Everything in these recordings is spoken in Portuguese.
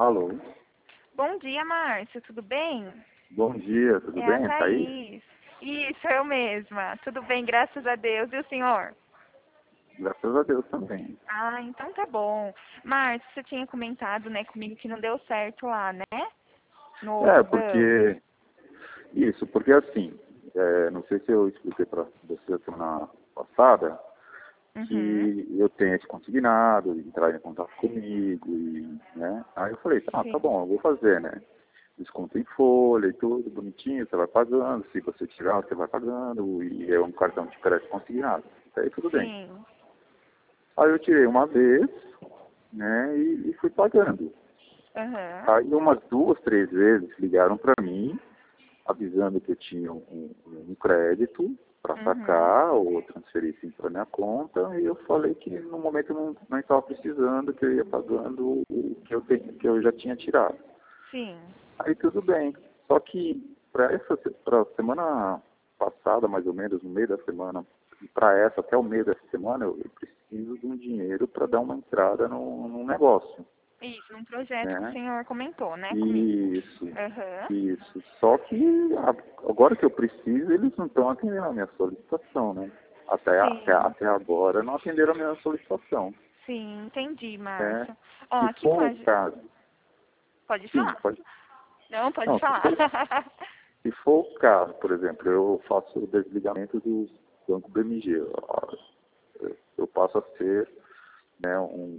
Alô? Bom dia, Márcio, tudo bem? Bom dia, tudo É bem? a Tá aí? Thaís. Isso, eu mesma. Tudo bem, graças a Deus. E o senhor? Graças a Deus também. Ah, então tá bom. Márcio, você tinha comentado, né, comigo que não deu certo lá, né? No outro banco. Porque... Isso, porque assim, não sei se eu expliquei para você semana passada, Uhum. que eu tenho esse consignado, entrar em contato comigo, e, né? Aí eu falei, tá Sim. bom, eu vou fazer, né? Desconto em folha e tudo, bonitinho, você vai pagando, se você tirar, você vai pagando, e é um cartão de crédito consignado. Aí tudo bem. Sim. Aí eu tirei uma vez, né, e fui pagando. Aham. Aí umas 2, 3 vezes ligaram para mim, avisando que eu tinha um crédito para Uhum. sacar ou transferir sim para minha conta, e eu falei que no momento não estava precisando, que eu ia pagando o que que eu já tinha tirado. Sim. Aí tudo bem. Só que para semana passada, mais ou menos, no meio da semana, e para essa, até o meio dessa semana, eu preciso de um dinheiro para dar uma entrada no negócio, Isso, num projeto que o né? senhor comentou, né, comigo. Isso, Aham. isso. Só que agora que eu preciso, eles não estão atendendo a minha solicitação, né? Sim. Até agora não atenderam a minha solicitação, Sim, entendi, né? Márcio. Ó, Se aqui com for a... o caso, Pode sim, falar. pode, Não, pode não, falar. se for o caso, por exemplo, eu faço o desligamento do Banco BMG, eu passo a ser, né,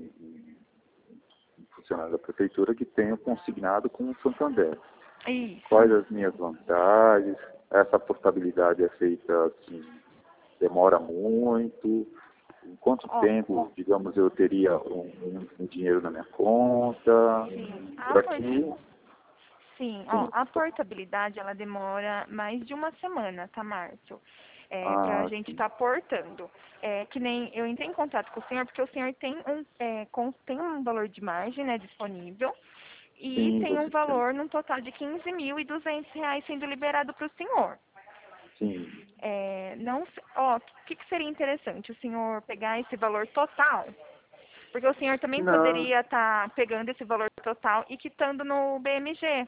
um funcionário da prefeitura que tenho consignado com o Santander. Quais Isso. as minhas vantagens? Essa portabilidade é feita assim, demora muito? Em quanto Ó, tempo, digamos, eu teria um dinheiro na minha conta? sim. Por aqui, Sim, ó, sim. a portabilidade ela demora mais de uma semana, tá, Márcio? Pra Ah, gente sim. estar portando. Que nem eu entrei em contato com o senhor porque o senhor tem tem um valor de margem, né, disponível e Sim, tem um você tem. valor num total de R$ 15.200 sendo liberado para o senhor. Sim. Não, ó, o que seria interessante? O senhor pegar esse valor total, porque o senhor também Não, poderia estar pegando esse valor total e quitando no BMG.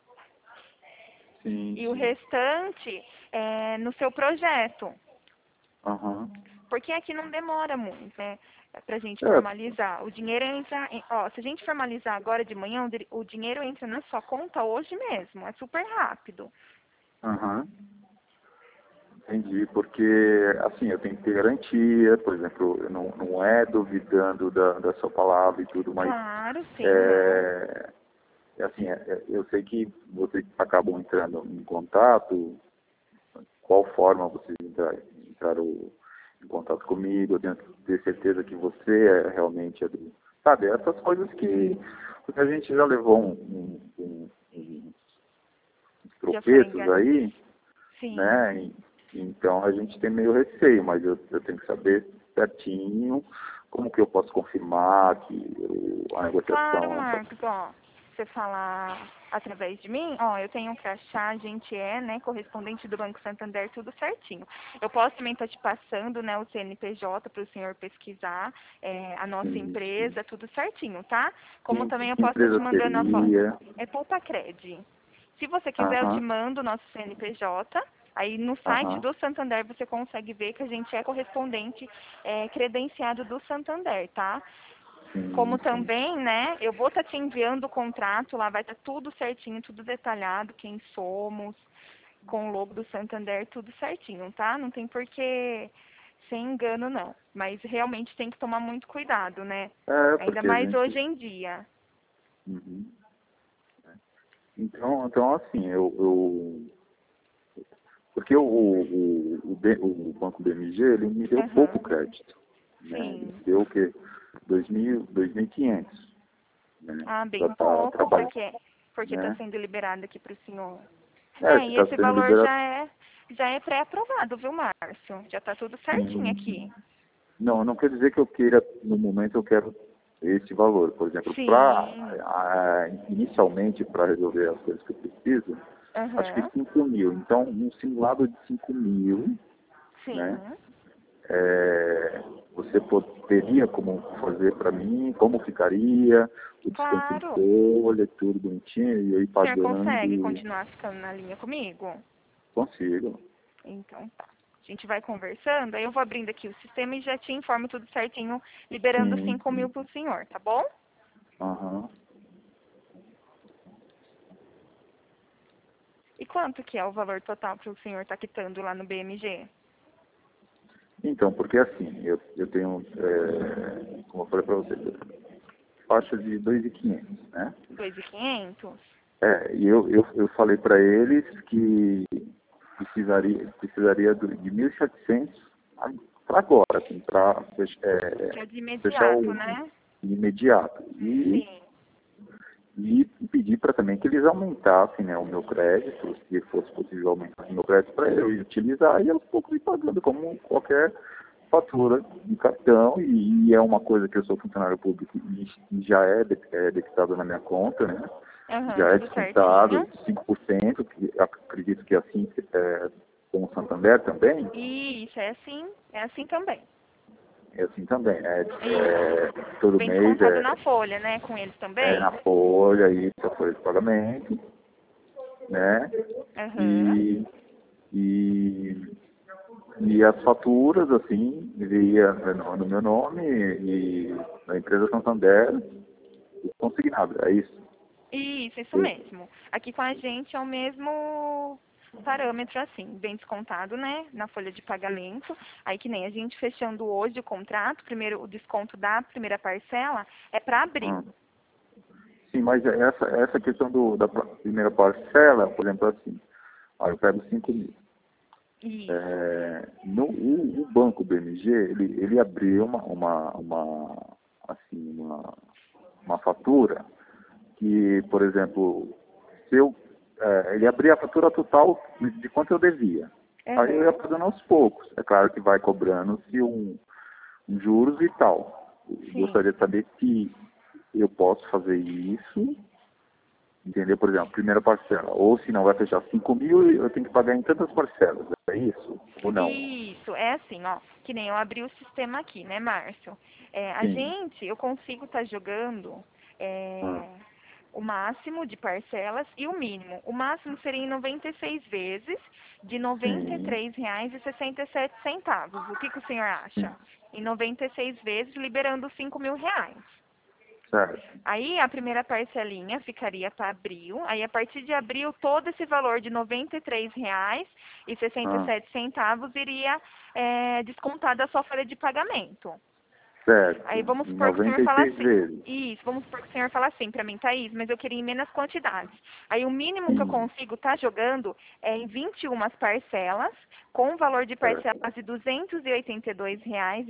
sim, E o sim. restante no seu projeto. Aham. Porque aqui não demora muito, né? Pra gente É, formalizar. O dinheiro entra, ó, se a gente formalizar agora de manhã, o dinheiro entra na sua conta hoje mesmo. É super rápido. aham. Entendi, porque assim, eu tenho que ter garantia, por exemplo, eu não é duvidando da sua palavra e tudo, mas Claro, sim, não. é, assim, eu sei que vocês acabam entrando em contato, qual forma vocês entraram em contato comigo, eu tenho que ter certeza que você realmente é do... Sabe, essas coisas que porque a gente já levou uns Já foram tropeços engan... aí, Sim. né? Então a gente tem meio receio, mas eu tenho que saber certinho como que eu posso confirmar que a Claro, negociação... Marcos, ó, você falar através de mim, ó, eu tenho um crachá, a gente né, correspondente do Banco Santander, tudo certinho. Eu posso também estar te passando, né, o CNPJ para o senhor pesquisar, a nossa Sim, sim. empresa, tudo certinho, tá? Como Que também eu posso estar te empresa mandando a foto. seria? É Poupacred. Se você quiser, eu te Aham, mando o nosso CNPJ. Aí no site aham, do Santander você consegue ver que a gente é correspondente credenciado do Santander, tá? sim, Como sim. também, né, eu vou estar te enviando o contrato, lá vai estar tudo certinho, tudo detalhado, quem somos, com o logo do Santander, tudo certinho, tá? Não tem por que ser engano, não. Mas realmente tem que tomar muito cuidado, né? É, Ainda porque a mais hoje gente... em dia. Uhum. Então assim, porque o Banco BMG, ele me deu pouco Aham. crédito, né? Ele Sim. me deu o quê? 2.500, né? Ah, Para bem estar pouco, trabalhando, porque está né? sendo liberado aqui para o senhor. Que E está esse sendo valor liberado. já é pré-aprovado, viu, Márcio? Já está tudo certinho aqui. Não, não quer dizer que eu queira, no momento eu quero esse valor. Por exemplo, Sim. inicialmente, para resolver as coisas que eu preciso, acho que Aham. 5.000. Então, um simulado de 5.000, Sim. né? É, você teria como fazer para mim, como ficaria, o desconto em Claro. folha, tudo bonitinho, e aí O senhor pagando. consegue continuar ficando na linha comigo? Consigo. Então tá. A gente vai conversando, aí eu vou abrindo aqui o sistema e já te informo tudo certinho, liberando Sim, 5 mil sim. pro senhor, tá bom? Aham. E quanto que é o valor total que o senhor está quitando lá no BMG? Então, porque assim, eu tenho, como eu falei para você, faixa de 2.500, né? 2.500? E eu falei para eles que precisaria de 1.700 para agora, assim, para Que é de fechar imediato, o né? imediato. Sim. E pedir para também que eles aumentassem, né, o meu crédito, se fosse possível aumentar o meu crédito para eu utilizar e aos poucos ir pagando como qualquer fatura de cartão, e é uma coisa que eu sou funcionário público e já é debitado na minha conta, né? Aham, Já é tudo descontado certinho. 5%, que acredito que assim com o Santander também, Isso, é assim também. é assim também, Isso. todo Vem mês descontado na folha, né? Com eles na também? folha, isso, a folha de pagamento, né? Aham. E, e, e as faturas, assim, iria no meu nome e na empresa Santander, consignado, é isso. Isso mesmo. Aqui com a gente é o mesmo parâmetro, assim, bem descontado, né, na folha de pagamento. Aí que nem a gente fechando hoje o contrato, primeiro o desconto da primeira parcela é para abril. Hum. Sim, mas essa questão da primeira parcela, por exemplo, assim, eu pego 5.000. Isso. O banco BMG, ele abriu assim, uma fatura que, por exemplo, se eu, ele abria a fatura total de quanto eu devia. Aí eu ia Aham. pagando aos poucos. É claro que vai cobrando-se um juros e tal. Eu Sim. gostaria de saber se eu posso fazer isso, entender, por exemplo, primeira parcela. Ou se não vai fechar 5.000, eu tenho que pagar em tantas parcelas. É isso? Ou não? Isso, é assim, ó, que nem eu abri o sistema aqui, né, Márcio? Sim. Eu consigo estar jogando Ah, o máximo de parcelas e o mínimo. O máximo seria em 96 vezes de R$ noventa e sim. três reais e 67 centavos. O que que o senhor Sim. acha? Em 96 vezes, liberando 5 mil reais. Certo. Aí a primeira parcelinha ficaria para abril. Aí a partir de abril, todo esse valor de R$ noventa e três reais e sessenta e Ah, sete centavos iria descontar da sua folha de pagamento. certo. Aí vamos Em supor que o senhor fala 96 assim. vezes. Isso, vamos supor que o senhor fala assim para mim, Thaís, mas eu queria em menos quantidades. Aí o mínimo que eu Sim. consigo estar jogando é em 21 parcelas, com o valor de parcelas Certo. de R$ 282,70,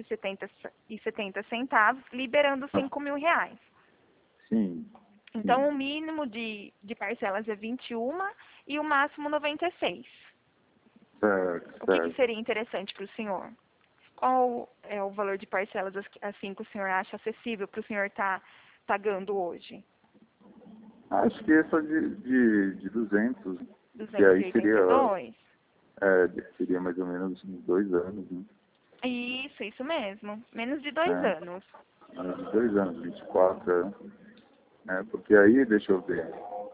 liberando Ah, 5 mil reais. sim. Então, Sim. o mínimo de parcelas é 21 e o máximo 96. Certo, O que que certo. seria interessante para o senhor? Qual é o valor de parcelas assim que o senhor acha acessível para o senhor estar pagando hoje? Acho que essa de 200, que Duzentos e aí oitenta e dois. seria mais ou menos uns 2 anos, né? Isso mesmo. Menos de 2 anos. Menos de 2 anos, 24 anos. Porque aí, deixa eu ver,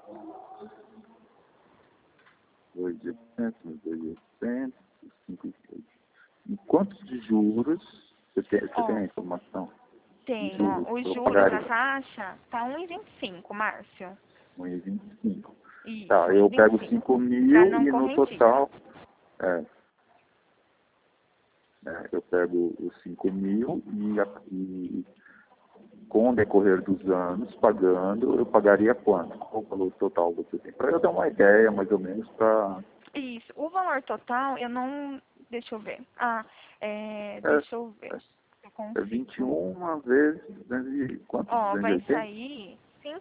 2.800, 2.800, 5. Em quantos de juros você tem Ó, a informação de tem, juros ó, os que eu juros, a pagaria? taxa tá 1,25, Márcio. 1,25. Isso, Tá, eu pego 1,25. cinco Para mil não e no correntismo. total, é, eu pego os 5.000 e com o decorrer dos anos, pagando, eu pagaria quanto? Qual o valor total você tem? Para eu dar uma ideia, mais ou menos, para... Isso. O valor total, eu não. Deixa eu ver. É, Deixa eu ver. Eu é consigo. 21 vezes 200 quanto? Ó, vai 280? sair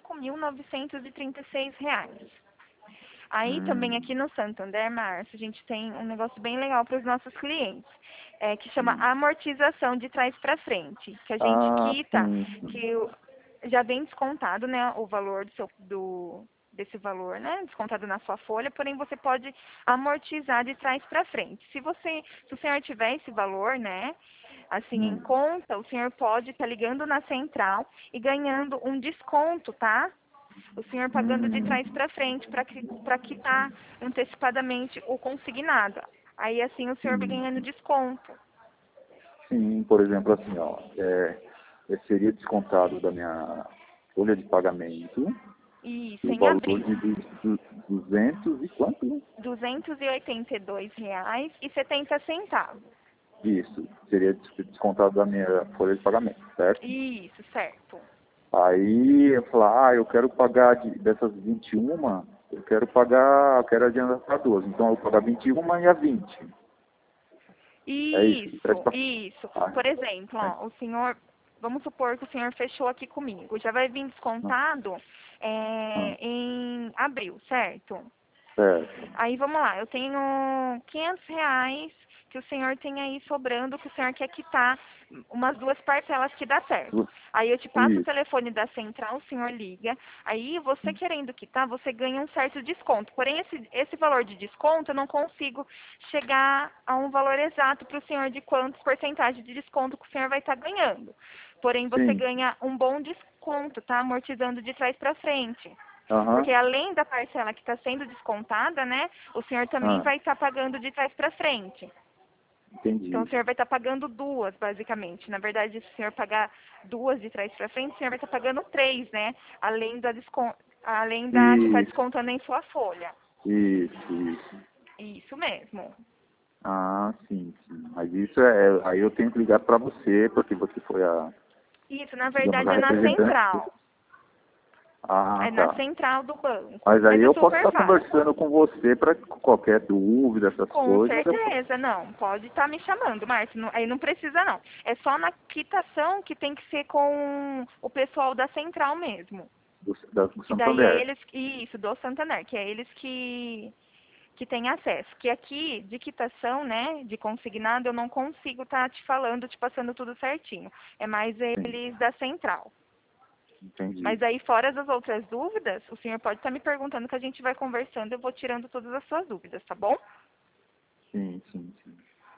R$ 5.936. Aí também Hum, aqui no Santander, Márcio, a gente tem um negócio bem legal para os nossos clientes, que chama sim. amortização de trás para frente, que a gente Ah, quita, sim, sim. já vem descontado, né, o valor desse valor, né, descontado na sua folha, porém você pode amortizar de trás para frente. Se o senhor tiver esse valor, né, assim, em conta, o senhor pode estar ligando na central e ganhando um desconto, tá? O senhor pagando de trás para frente para quitar antecipadamente o consignado. Aí assim o senhor vai ganhando desconto. Sim, por exemplo, assim, ó, seria descontado da minha folha de pagamento Isso, o em valor abril. de 200 e quanto? R$ 282,70. Isso, seria descontado da minha folha de pagamento, certo? Isso, certo. Aí eu falar, eu quero pagar dessas 21, eu quero adiantar para duas. Então eu vou pagar 21 e a 20. É isso? Isso. Ah, Por exemplo, ó, o senhor, vamos supor que o senhor fechou aqui comigo, já vai vir descontado ah, em abril, certo? certo. Aí vamos lá, eu tenho R$ 500 que o senhor tem aí sobrando, que o senhor quer quitar umas 2 parcelas que dá certo. Aí eu te passo o Isso. telefone da central, o senhor liga, aí você querendo quitar, você ganha um certo desconto. Porém, esse valor de desconto eu não consigo chegar a um valor exato para o senhor de quantos porcentagem de desconto que o senhor vai estar ganhando. Porém, você Sim. ganha um bom desconto, tá? Amortizando de trás para frente. Aham. Porque além da parcela que está sendo descontada, né, o senhor também Ah, vai estar pagando de trás para frente. Então, entendi. o senhor vai estar pagando duas, basicamente. Na verdade, se o senhor pagar duas de trás para frente, o senhor vai estar pagando três, né? Além da que está Isso, descontando em sua folha. isso. Isso mesmo. Ah, sim, sim. Mas isso aí eu tenho que ligar para você, porque você foi Isso, na digamos, verdade, a é na representante. central. Ah, É na tá. central do banco. Mas aí Mas é eu posso super estar fácil. conversando com você para qualquer dúvida, essas Com coisas. certeza, não. Pode estar me chamando, Márcio. Aí não precisa, não. É só na quitação que tem que ser com o pessoal da central mesmo. Do Que daí é Santander. eles, isso, do Santander, que é eles que têm acesso. Que aqui, de quitação, né, de consignado, eu não consigo estar te falando, te passando tudo certinho. É mais Sim, eles da central. entendi. Mas aí, fora as outras dúvidas, o senhor pode estar me perguntando que a gente vai conversando, eu vou tirando todas as suas dúvidas, tá bom? Sim, sim, sim.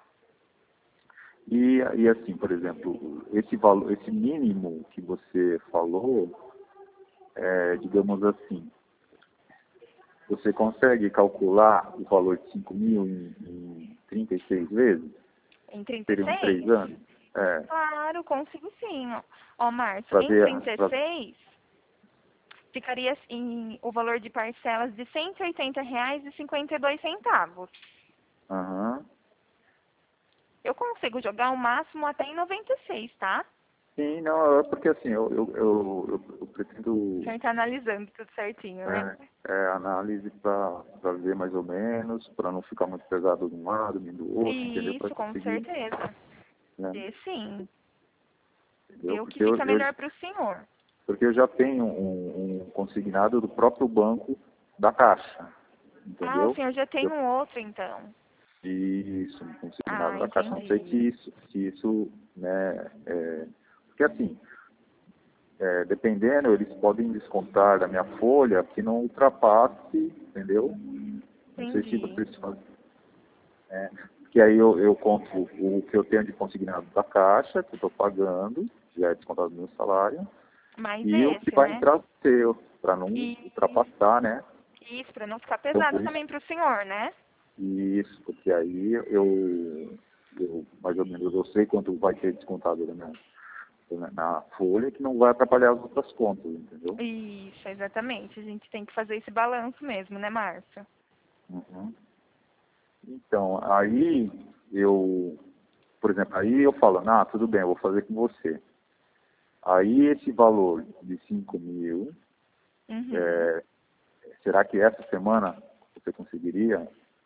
E assim, por exemplo, esse valor, esse mínimo que você falou, digamos assim, você consegue calcular o valor de 5.000 em 36 vezes? Em trinta e Seriam três seis anos? É, Claro, consigo sim. Ó, Márcio, para em ver, 36 ficaria em o valor de parcelas de R$ 180,52. aham. Eu consigo jogar o máximo até em 96, tá? Sim, não, é porque assim, eu O pretendo senhor tá analisando tudo certinho, né? análise para ver mais ou menos, para não ficar muito pesado de um lado nem do outro, entendeu? Para Isso, com conseguir, certeza. né? Dê sim. Entendeu? Dê o que fica melhor para o senhor. Porque eu já tenho um consignado do próprio banco da Caixa, Ah, o entendeu? senhor já tem Eu, um outro, então. isso, um Ah, consignado da Caixa. Não sei entendi. se isso, né, porque assim, dependendo, eles podem descontar da minha folha que não ultrapasse, entendeu? Não sei se Entendi. vocês fazem. Que aí eu conto o que eu tenho de consignado da Caixa, que eu estou pagando, já é descontado do meu salário, Mais e o que esse, vai né? entrar seu, para não E ultrapassar, né? isso, para não ficar Então, pesado por isso, também para o senhor, né? porque aí eu mais ou menos eu sei quanto vai ter descontado na folha, que não vai atrapalhar as outras contas, entendeu? Isso, exatamente. A gente tem que fazer esse balanço mesmo, né, Márcio? Uhum. Então, aí por exemplo, aí eu falo, tudo bem, eu vou fazer com você. Aí esse valor de 5.000, Uhum. é, será que essa semana você conseguiria?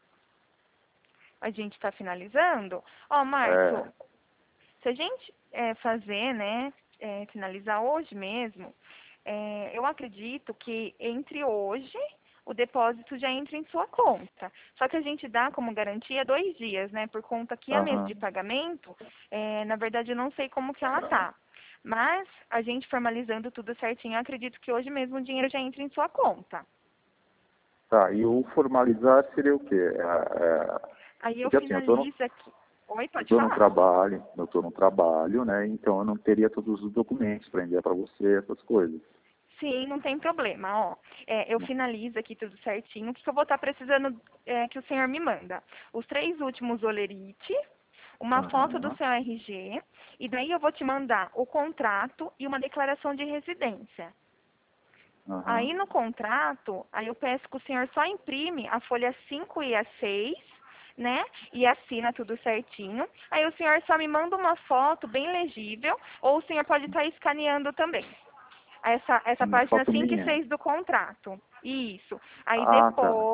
A gente está finalizando. Ó, Márcio, É, se a gente fazer, né, finalizar hoje mesmo, eu acredito que entre hoje o depósito já entra em sua conta. Só que a gente dá como garantia 2 dias, né? Por conta que a mesa aham, de pagamento, na verdade, eu não sei como que ela tá. Mas a gente formalizando tudo certinho, eu acredito que hoje mesmo o dinheiro já entra em sua conta. tá, e o formalizar seria o quê? Aí eu Porque assim, eu tô no, finalizo aqui. Oi, Eu pode estou no falar. trabalho, né? Então eu não teria todos os documentos para enviar para você, essas coisas. Sim, não tem problema, ó. Eu finalizo aqui tudo certinho. O que que eu vou estar precisando que o senhor me manda? Os 3 últimos olerite, uma foto do Aham, seu RG, e daí eu vou te mandar o contrato e uma declaração de residência. aham. Aí no contrato, aí eu peço que o senhor só imprime a folha 5 e a 6, né? E assina tudo certinho. Aí o senhor só me manda uma foto bem legível, ou o senhor pode estar escaneando também. Essa Uma página foto 5 e minha. 6 do contrato. Isso. Ah, tá.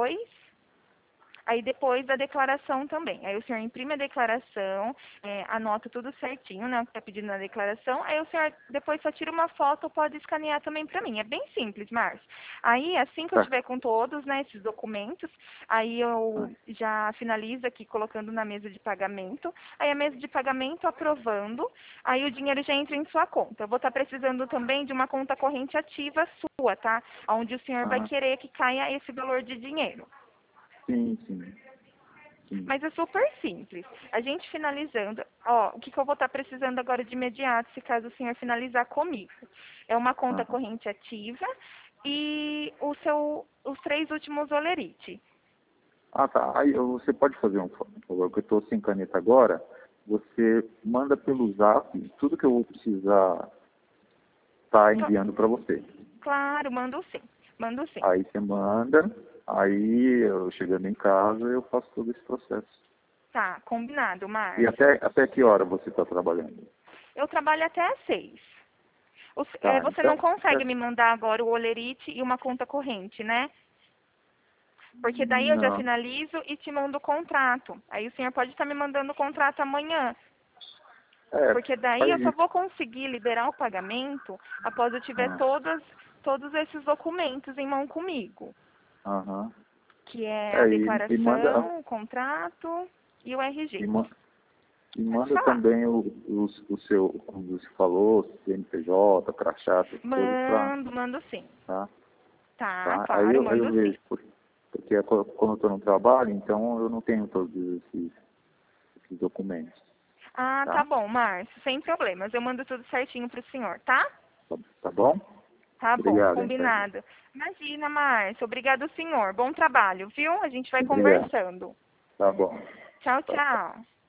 Aí depois da declaração também. Aí o senhor imprime a declaração, anota tudo certinho, né? O que está pedindo na declaração. Aí o senhor depois só tira uma foto ou pode escanear também para mim. É bem simples, Márcio. Aí, assim que eu Tá. tiver com todos, né, esses documentos, aí Ah, eu já finalizo aqui colocando na mesa de pagamento. Aí a mesa de pagamento aprovando, aí o dinheiro já entra em sua conta. Eu vou estar precisando também de uma conta corrente ativa sua, tá? Onde o senhor vai ah, querer que caia esse valor de dinheiro. sim, sim, sim. Mas é super simples. A gente finalizando, ó, o que que eu vou estar precisando agora de imediato, se caso o senhor finalizar comigo? É uma conta Aham. corrente ativa e os 3 últimos olerite. Ah, tá. Aí você pode fazer um favor, que eu estou sem caneta agora. Você manda pelo zap tudo que eu vou precisar estar Cla- enviando para você. Claro, mando sim. Mando sim. Aí você manda, aí eu chegando em casa eu faço todo esse processo. Tá, combinado, E Márcio. até que hora você está trabalhando? Eu trabalho até às 6. Tá, Você não então, consegue me mandar agora o olerite e uma conta corrente, né? Porque daí eu já não. finalizo e te mando o contrato. Aí o senhor pode estar me mandando o contrato amanhã. É, Porque daí faz eu só isso. vou conseguir liberar o pagamento após eu tiver Ah, todos esses documentos em mão comigo. aham. Que é a É, e manda, declaração, o contrato e o e, RG. ma- e Pode manda falar. também o seu, como você falou, CNPJ, crachá, essas coisas pra, Mando sim. tá? Tá, Tá? claro, Aí mando eu sim. vejo, porque quando eu estou no trabalho, então eu não tenho todos esses documentos, Ah, tá tá? bom, Márcio, sem problemas. Eu mando tudo certinho pro senhor, tá? Tá bom? Tá bom, Obrigado, então. combinado. Imagina, Márcio. Obrigado, senhor. Bom trabalho, viu? A gente vai Obrigado. conversando. Tá bom. Tchau, Tá. tchau.